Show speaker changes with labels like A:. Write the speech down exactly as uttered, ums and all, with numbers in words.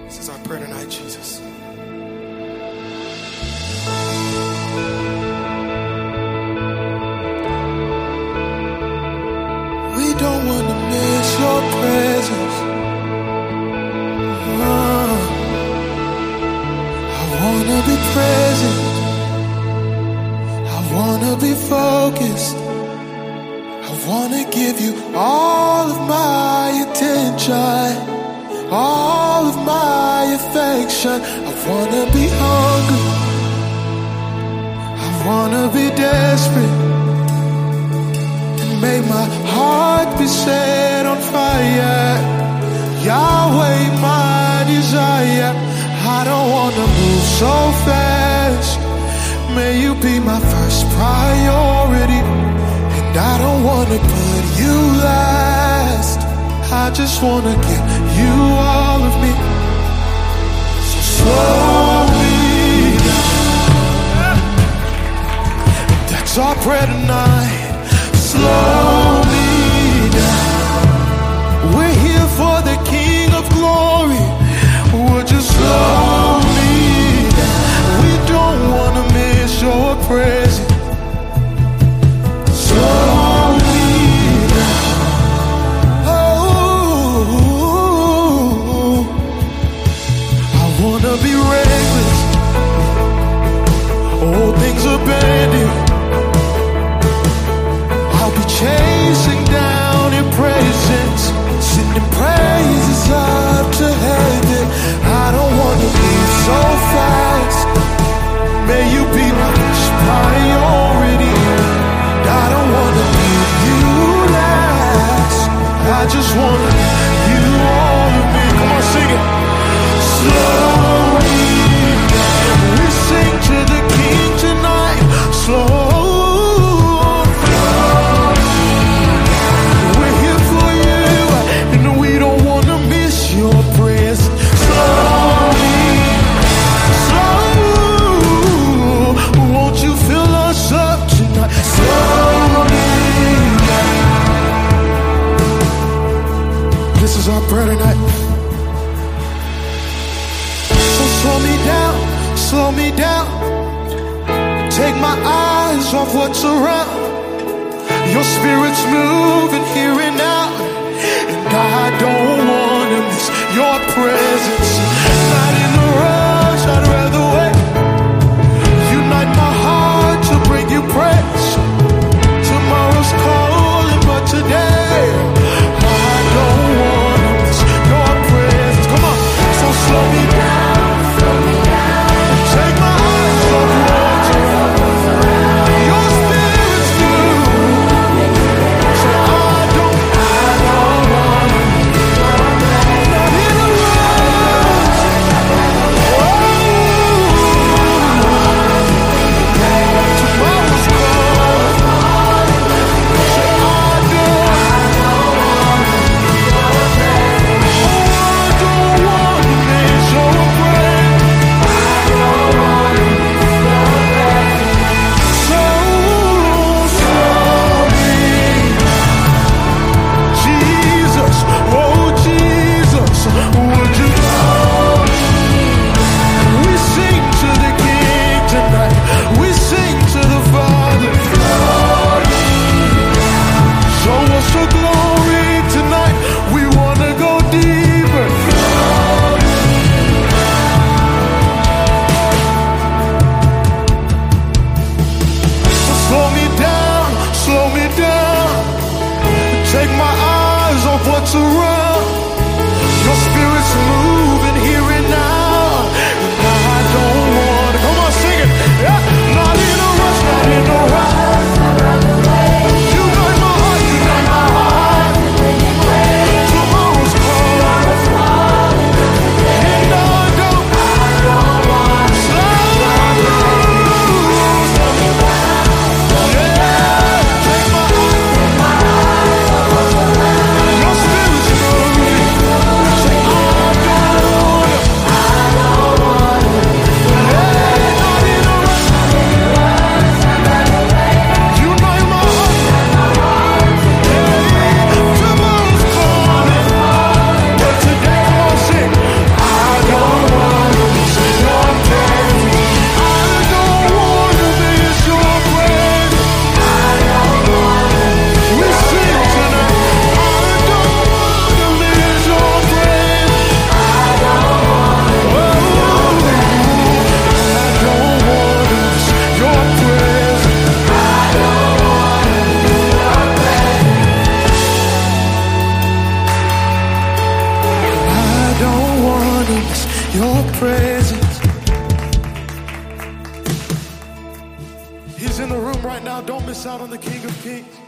A: This is our prayer tonight, Jesus. We don't want to miss your presence. Oh, I want to be present. I want to be focused. I want to give you all of my attention, all of my affection. I want to be hungry. I want to be desperate. Make my heart be set on fire. Yahweh, my desire. I don't want to move so fast. May you be my first priority. And I don't want to put you last. I just want to give you all of me. So slow me down. That's our prayer tonight. Slow me down. We're here for the King of Glory. Would you slow me down? We don't want to miss your presence. Slow me down. Oh, I want to be reckless. All things abandoned. Chasing down your presence, sending praises up to heaven. I don't want to move so fast. May you be my first priority. I don't want to leave you last. I just want to give you all of me. Come on, sing it. Slow me down. We sing to the King tonight. Slow. Our prayer tonight. So slow me down, slow me down. Take my eyes off what's around. Your spirit's moving here and now, and I don't want to miss your presence. Not in a rush, I'd rather wait. Unite my heart to bring you praise. Tomorrow's calling, but today I don't want. Slow me down, slow me down. Take my eyes off what's around. Your spirit's moving. So I don't, I don't want to miss your presence. Not in a rush. Tomorrow's calling. So I don't, I don't want to miss your presence. Oh, I don't want to. Take my eyes off what's around. Your spirit's moving here and now, and I don't want to. Come on, sing it. Yeah. Not in a rush, not in a rush. Unite my heart, unite my heart. Tomorrow's calling, and I don't, I don't want to slow me down. Yeah. Take my eyes, your spirit's moving. your presence. He's in the room right now. Don't miss out on the King of Kings.